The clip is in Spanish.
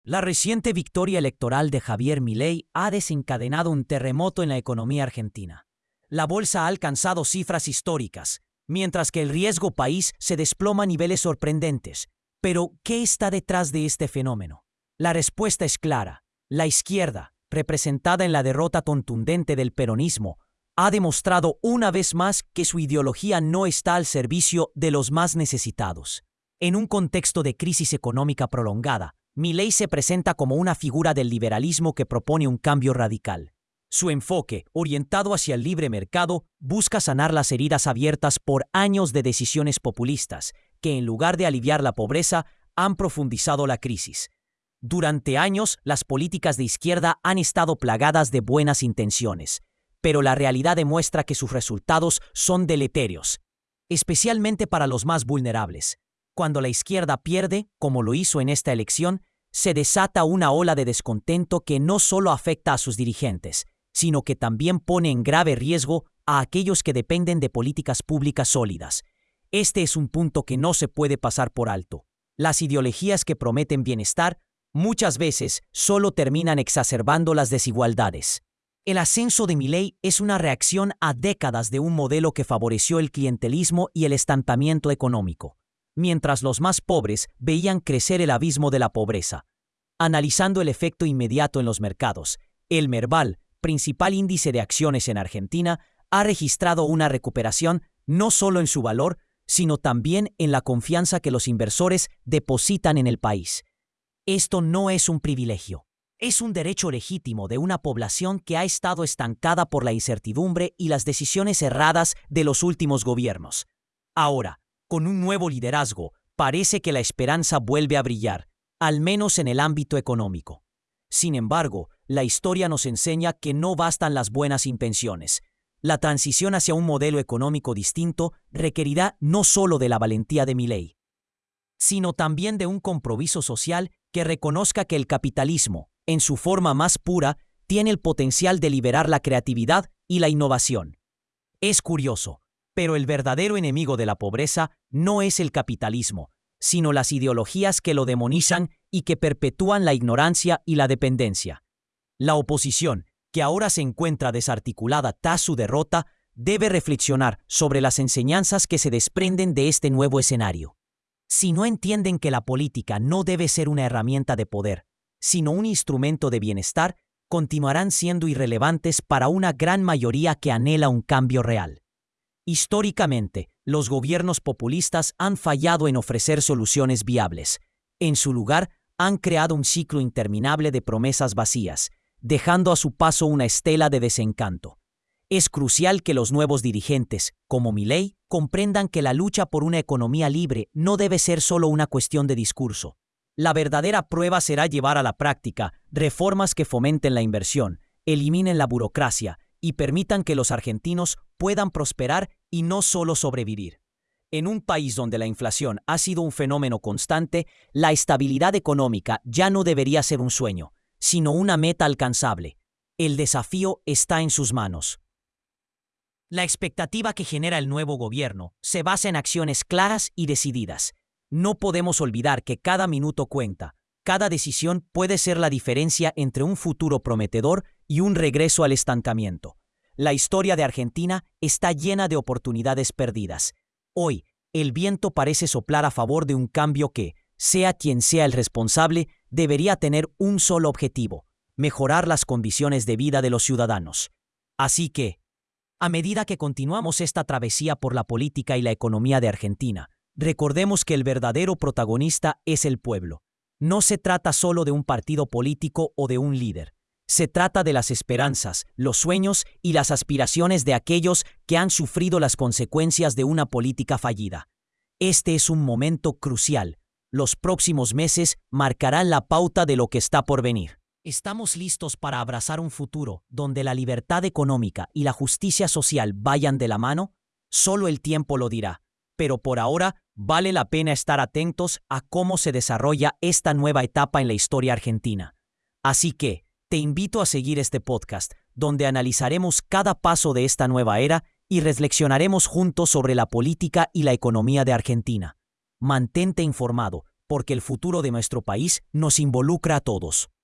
La reciente victoria electoral de Javier Milei ha desencadenado un terremoto en la economía argentina. La bolsa ha alcanzado cifras históricas, mientras que el riesgo país se desploma a niveles sorprendentes. Pero, ¿qué está detrás de este fenómeno? La respuesta es clara. La izquierda, representada en la derrota contundente del peronismo, ha demostrado una vez más que su ideología no está al servicio de los más necesitados. En un contexto de crisis económica prolongada, Milei se presenta como una figura del liberalismo que propone un cambio radical. Su enfoque, orientado hacia el libre mercado, busca sanar las heridas abiertas por años de decisiones populistas, que en lugar de aliviar la pobreza, han profundizado la crisis. Durante años, las políticas de izquierda han estado plagadas de buenas intenciones, pero la realidad demuestra que sus resultados son deleterios, especialmente para los más vulnerables. Cuando la izquierda pierde, como lo hizo en esta elección, se desata una ola de descontento que no solo afecta a sus dirigentes, sino que también pone en grave riesgo a aquellos que dependen de políticas públicas sólidas. Este es un punto que no se puede pasar por alto. Las ideologías que prometen bienestar muchas veces solo terminan exacerbando las desigualdades. El ascenso de Milei es una reacción a décadas de un modelo que favoreció el clientelismo y el estancamiento económico, mientras los más pobres veían crecer el abismo de la pobreza. Analizando el efecto inmediato en los mercados, el Merval, principal índice de acciones en Argentina, ha registrado una recuperación no solo en su valor, sino también en la confianza que los inversores depositan en el país. Esto no es un privilegio. Es un derecho legítimo de una población que ha estado estancada por la incertidumbre y las decisiones erradas de los últimos gobiernos. Ahora, con un nuevo liderazgo, parece que la esperanza vuelve a brillar, al menos en el ámbito económico. Sin embargo, la historia nos enseña que no bastan las buenas intenciones. La transición hacia un modelo económico distinto requerirá no solo de la valentía de Milei, sino también de un compromiso social que reconozca que el capitalismo, en su forma más pura, tiene el potencial de liberar la creatividad y la innovación. Es curioso, pero el verdadero enemigo de la pobreza no es el capitalismo, sino las ideologías que lo demonizan y que perpetúan la ignorancia y la dependencia. La oposición, que ahora se encuentra desarticulada tras su derrota, debe reflexionar sobre las enseñanzas que se desprenden de este nuevo escenario. Si no entienden que la política no debe ser una herramienta de poder, sino un instrumento de bienestar, continuarán siendo irrelevantes para una gran mayoría que anhela un cambio real. Históricamente, los gobiernos populistas han fallado en ofrecer soluciones viables. En su lugar, han creado un ciclo interminable de promesas vacías, dejando a su paso una estela de desencanto. Es crucial que los nuevos dirigentes, como Milei, comprendan que la lucha por una economía libre no debe ser solo una cuestión de discurso. La verdadera prueba será llevar a la práctica reformas que fomenten la inversión, eliminen la burocracia y permitan que los argentinos puedan prosperar y no solo sobrevivir. En un país donde la inflación ha sido un fenómeno constante, la estabilidad económica ya no debería ser un sueño, sino una meta alcanzable. El desafío está en sus manos. La expectativa que genera el nuevo gobierno se basa en acciones claras y decididas. No podemos olvidar que cada minuto cuenta. Cada decisión puede ser la diferencia entre un futuro prometedor y un regreso al estancamiento. La historia de Argentina está llena de oportunidades perdidas. Hoy, el viento parece soplar a favor de un cambio que, sea quien sea el responsable, debería tener un solo objetivo: mejorar las condiciones de vida de los ciudadanos. Así que, a medida que continuamos esta travesía por la política y la economía de Argentina, recordemos que el verdadero protagonista es el pueblo. No se trata solo de un partido político o de un líder. Se trata de las esperanzas, los sueños y las aspiraciones de aquellos que han sufrido las consecuencias de una política fallida. Este es un momento crucial. Los próximos meses marcarán la pauta de lo que está por venir. ¿Estamos listos para abrazar un futuro donde la libertad económica y la justicia social vayan de la mano? Solo el tiempo lo dirá. Pero por ahora, vale la pena estar atentos a cómo se desarrolla esta nueva etapa en la historia argentina. Así que, te invito a seguir este podcast, donde analizaremos cada paso de esta nueva era y reflexionaremos juntos sobre la política y la economía de Argentina. Mantente informado, porque el futuro de nuestro país nos involucra a todos.